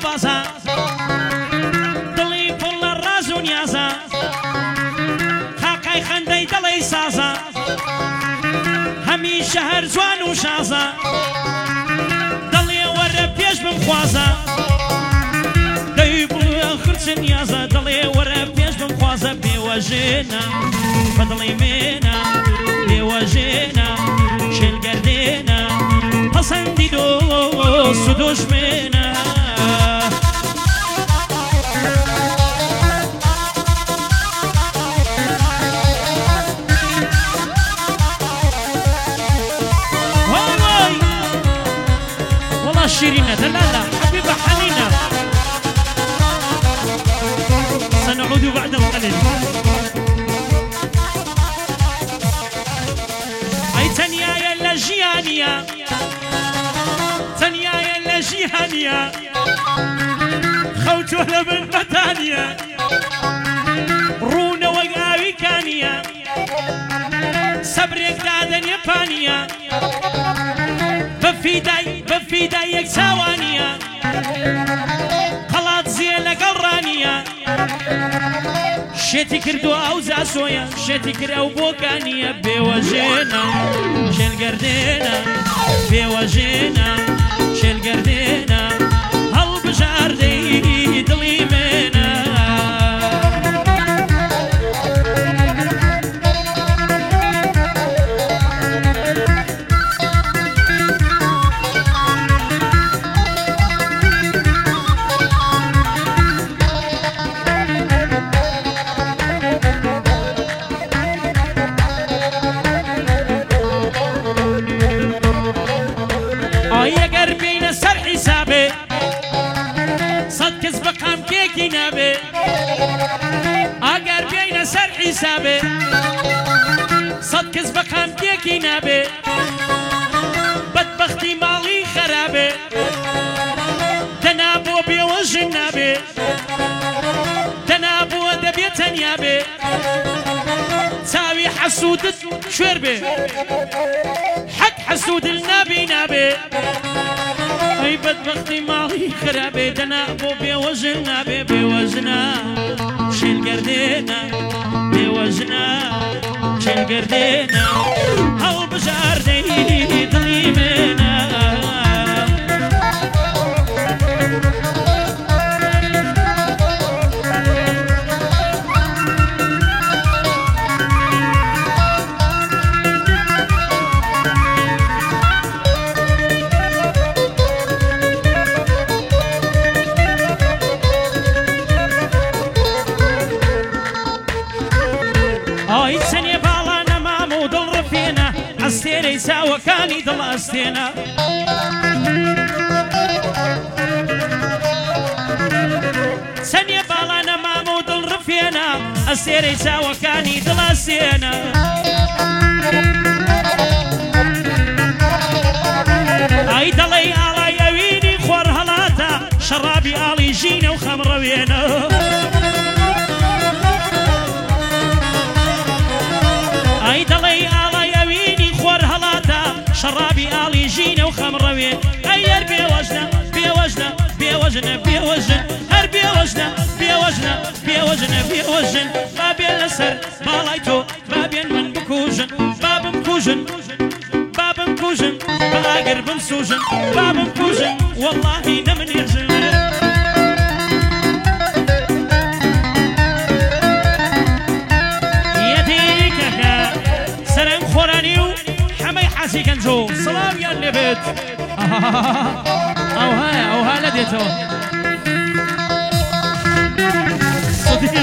بازا دڵی پڵ لە ڕاز و نیازە قاقای خەندەی دڵی سازە هەمیشە هەر جوان و شازە دڵێ وەرە پێش بمخوازە دەی بڵێ خرچ نیازە دڵێ وەرە پێش بمخوازە بێوەژێنە بەدڵی مێنە بێوەژێنە شێلگەردێنە پەسەندی دۆست و دۆژمێنە والله شيرينة لا حبيبة حنينة سنعود بعد القليل أي تنيايا لجيانيا تنيايا لجيانيا خوت ولا من بتانيا رونا وقاوي كانيا صبرك دادن يابانيا بفيداي يكساوانيا خلاط زين لقرانيا شتي كردو او زاسويا شتي كرو بوكانيا بيوجينا شل قردينا بيوجينا شل قردينا هل بجاردي دليمينا اگر بین سر حسابه صد کس بقام کیکی نابه بدبختی مالی خرابه دنابو بیوجن نابه دنابو دبیتن یابه تاوی حسودت شویر به حق حسود النابي نابه اي بدبختي مالي خرابي دنابو بيوجنا بيوجنا شيل قردينا بيوجنا شيل قردينا هل بجاردي ظليمنا استينا وكاني ضل استينا سني بالانا مامود الرفينا استينا وكاني ضل استينا اي دلي على يويني خور هلاتا شرابي علي جينا وخمر وينا اي دلي شرابي آلي جينا وخمروي أير بيوجنا بيوجنا بيوجنا بيوجن هر بيوجنا بيوجنا بيوجنا بيوجن بابي الأسر بالايتو بابي من بكوجن باب مكوجن باب مكوجن بلاقر بمسوجن باب مكوجن والله نمن يرجن يديك سلام خورانيو حسي كنجو سلام يا النبت او ها لديته صديق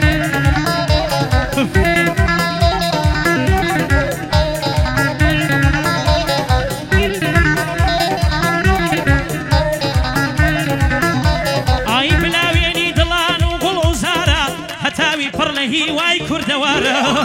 اي بلاويني دلان وقلو زارا هتاوي برلهي واي كردوارا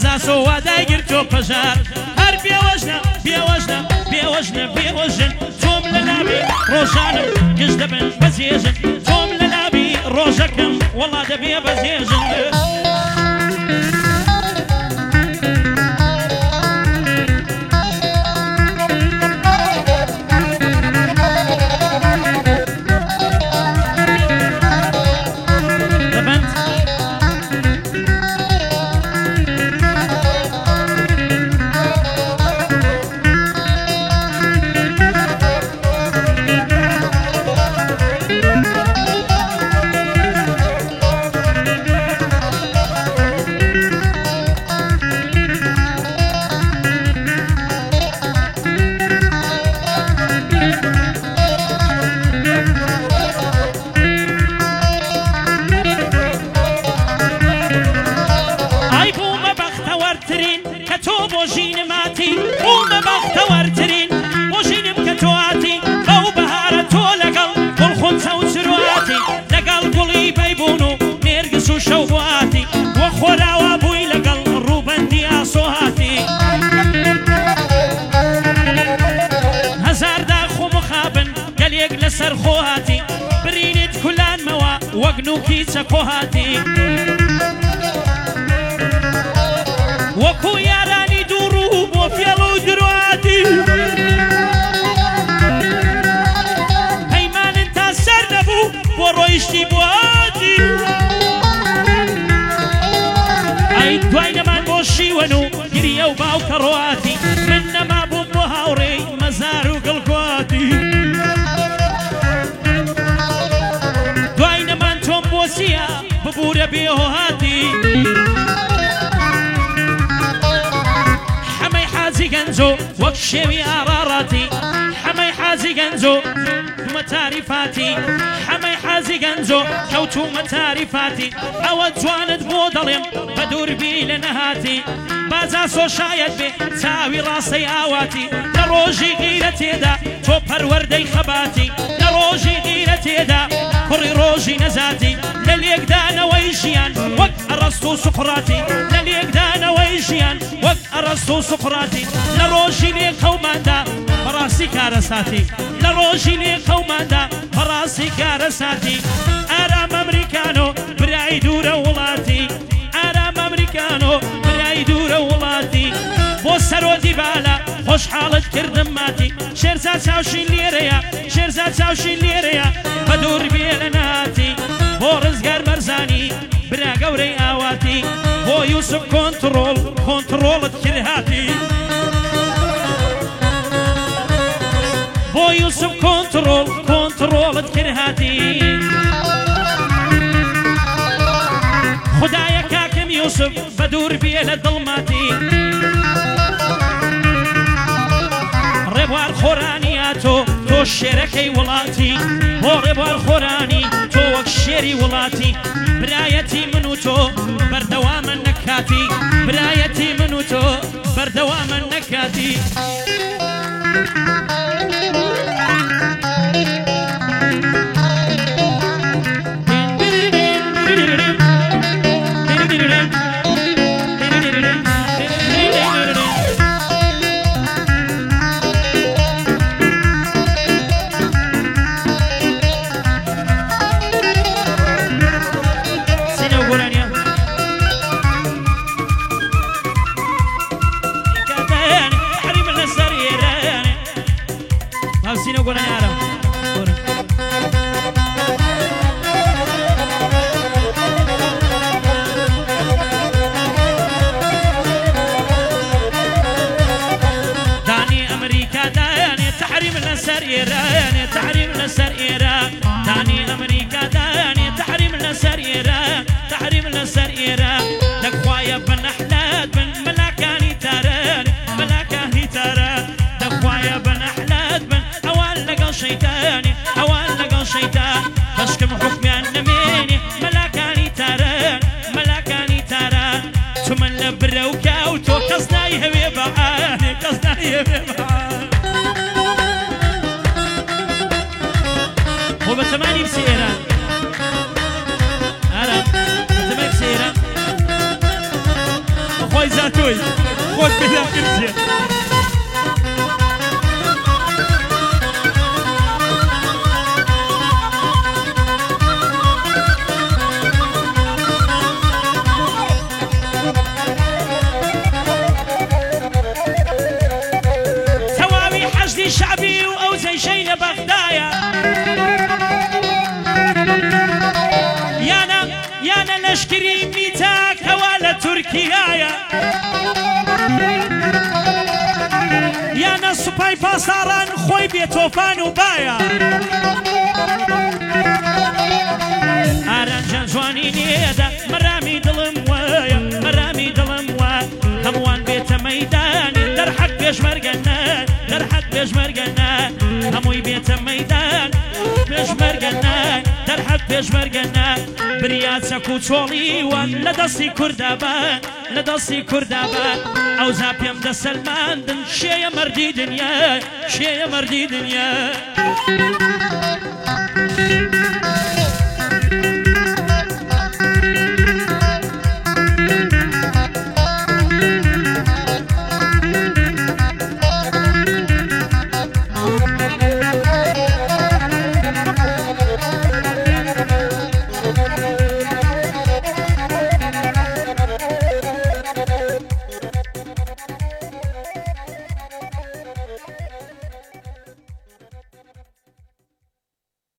بازاسۆ وادای گرتۆ پەژار هەر بێوەژنە بێوەژنە بێوەژنە بێوەژن تۆم لە ناوی ڕۆژانم گشت دەبن بەجێژن تۆم لە ناوی ڕۆژەکەم وەڵا دەبێ بەجێژن شواتي وخورا وابوي لقل روبندي اصواتي هزار داخو مخابن قال يقلسر خواتي برينت كلان موا وقنوكي تكوهاتي وكو ياراني دروب وفيلو درواتي هيمان انت سرنبو ورويشتي بواتي دوایەمان بۆ شیوەن و گریە و باوکە ڕواتی من نەما بووم بۆ هاوڕێی مەزار و گڵگواتی دوایەمان تۆم بۆ چیە ببوورە بێهۆهاتی حەمەی حاجی گەنجۆ وەک شێوی ئاڕاڕاتی حەمەی حاجی گەنجۆ دومە تاریفاتی حەمەی حاجی گەنجۆ کەوتومە تاریفاتی ئەوە جوانت بۆ دەڵێم بە دووربی لە نەهاتی بازاسۆ شاید بێ چاوی ڕاستەی ئاواتی لە ڕۆژی غیرە تێدا تۆ پەروەردەی خەباتی لە ڕۆژی غیرە تێدا کوڕی ڕۆژی نەزاتی لە لێکدانەوەی ژیان وەک ئەڕەستۆ و سوقڕاتی لە لێکدانەوەی ژیان وەک ئەڕەستۆ و سوقڕاتی لە ڕۆژی لێ قەوماندا بەڕاستی کارە ساتی لە ڕۆژی لێ قەوماندا بەڕاستی کارە ساتی ئارام ئەمریکانۆ برای دوورە وڵاتی ئارام ئەمریکانۆ برای دوورە وڵاتی بۆ سەرۆدی بالا خۆشحاڵت کردم ماتی شێرزاد چاوشین لێرەیە شێرزاد چاوشین لێرەیە بە دوور بێ لە ناتی بۆ ڕزگار بەرزانی برا گەورەی ئاواتی بۆ یوسف کۆنتڕۆڵت کرد هاتی بۆ یوسف کۆنتڕۆڵت کرد هاتی خدایە کاکەم یوسف بە دوور بێ لە دڵماتی ڕێبوار خۆرانیە تۆ شێرەکەی وڵاتی بۆ ڕێبوار خۆرانی تۆ وەک شێری وڵاتی برایەتی من و تۆ بەردەوامە نەکاتی برایەتی من و تۆ بەردەوامە نەکاتی وبتماني بسيرة أنا بتمك سيرة ئەوەی زاتۆی خۆت پێدا کردیە تەواوی حەشدی شعبی و ئەو جەیشەی لە بەغدایە یانە لەشکری میتاکەوە لە تورکیایە یانە سوپای پاساران خۆی بێتۆفان و باە ئارانجان جوانی نێدا مەرامی دڵم وایە مەرامی دڵم وە هەمووان بێتە مەیدانی دەرحەق پێشمەرگەنە دەرحەق پێشمەرگەنە هەمووی بێتە مەیدان پێشمەرگەنە دەرحەق پێشمەرگەنە بریاچەک و چۆڵیوان لە دەستی کوردابان لە دەستی کوردابان ئەوزا پێم دەسەلماندن شێیە مەردی دنیا شێیە مەردی دنیا